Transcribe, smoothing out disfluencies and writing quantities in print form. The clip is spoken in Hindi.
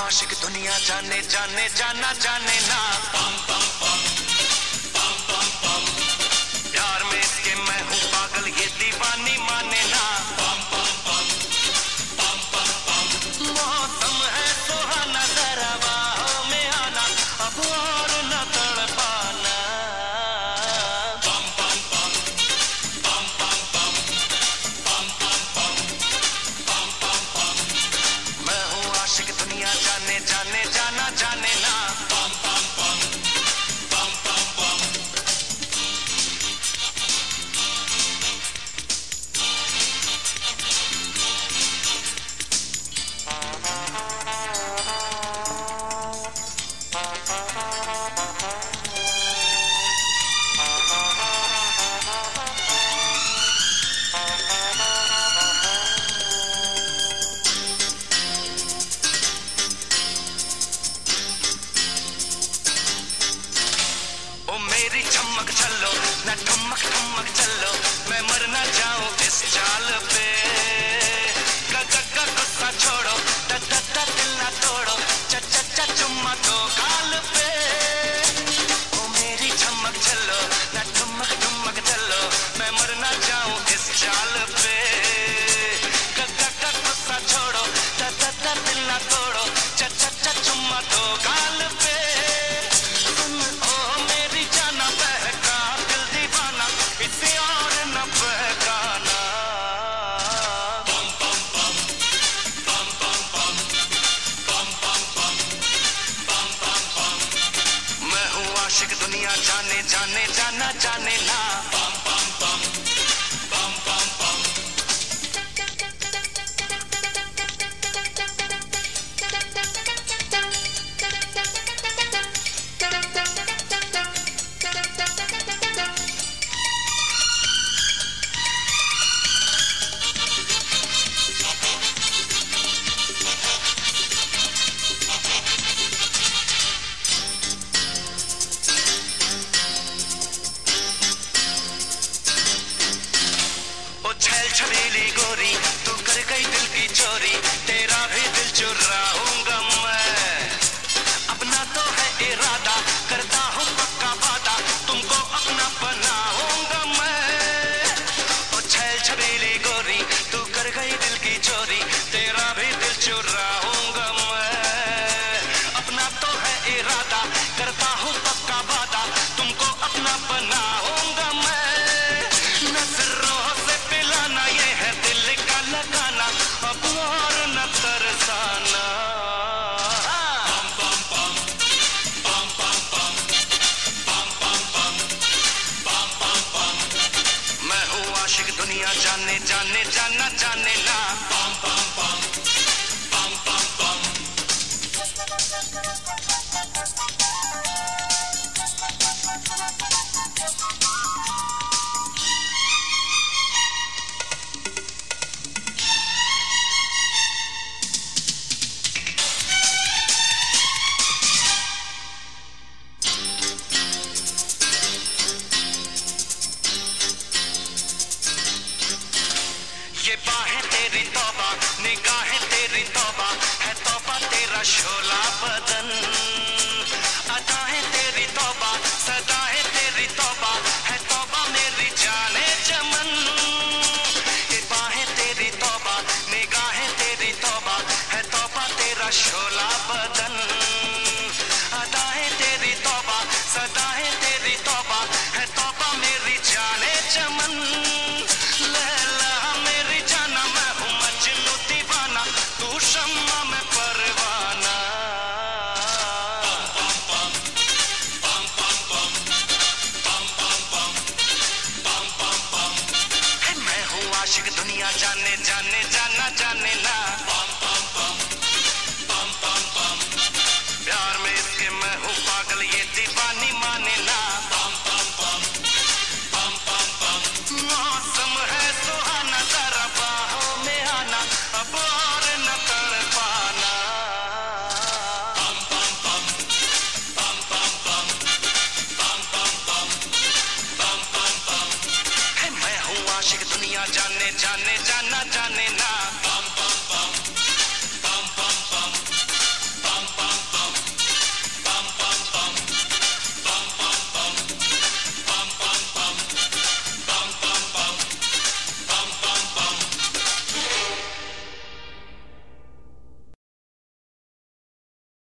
आशिक दुनिया जाने जाने जाना जाने ना। प्यार में इसके मैं हूँ पागल ये दीवानी माने ना। मौसम है सुहाना जरा बाहों में आना अब और न तड़पाना। मैं हूँ आशिक दुनिया जाने जाने जाना जाने ना। मेरी चमक चलो न ठमक ठमक चलो मैं मर ना जाऊं इस चाल पे। गुस्सा छोड़ो दिल ना तोड़ो चुम्मा दो गाल पे। ओ मेरी चमक चलो न ठमक ठमक चलो मैं मर ना जाऊं इस चाल पे। गुस्सा छोड़ो दिल ना तोड़ो चुम्मा दो गाल पे। आशिक दुनिया जाने जाने जाना जाने ना। छबीली गोरी तू कर गई दिल की चोरी तेरा भी दिल चुराऊंगा मैं। अपना तो है इरादा करता हूँ पक्का वादा तुमको अपना बनाऊंगा मैं। ओ छैल छबीली गोरी तू कर गई दिल की चोरी तेरा भी दिल चुराऊंगा मैं। अपना तो है इरादा करता हूँ पक्का वादा तुमको अपना बनाऊंगा मैं। नजरों से पिलाना ये है दिल का लगाना अब और न तरसाना। मैं हूँ आशिक दुनिया जाने जाने जाना जाने ना। ये बाहें तेरी तौबा निगाहें तेरी तौबा है तौबा तेरा शोला बदन। अदाएं तेरी तौबा सदाएं तेरी तौबा है तौबा मेरी जाने चमन। ये बाहें तेरी तौबा निगाहें तेरी तौबा है तौबा तेरा शोला बदन। अदाएं तेरी तौबा सदाएं तेरी तौबा है तौबा मेरी जाने चमन। तू शम्मा में परवाना। मैं हूँ आशिक दुनिया जाने जाने जाना जाने ना।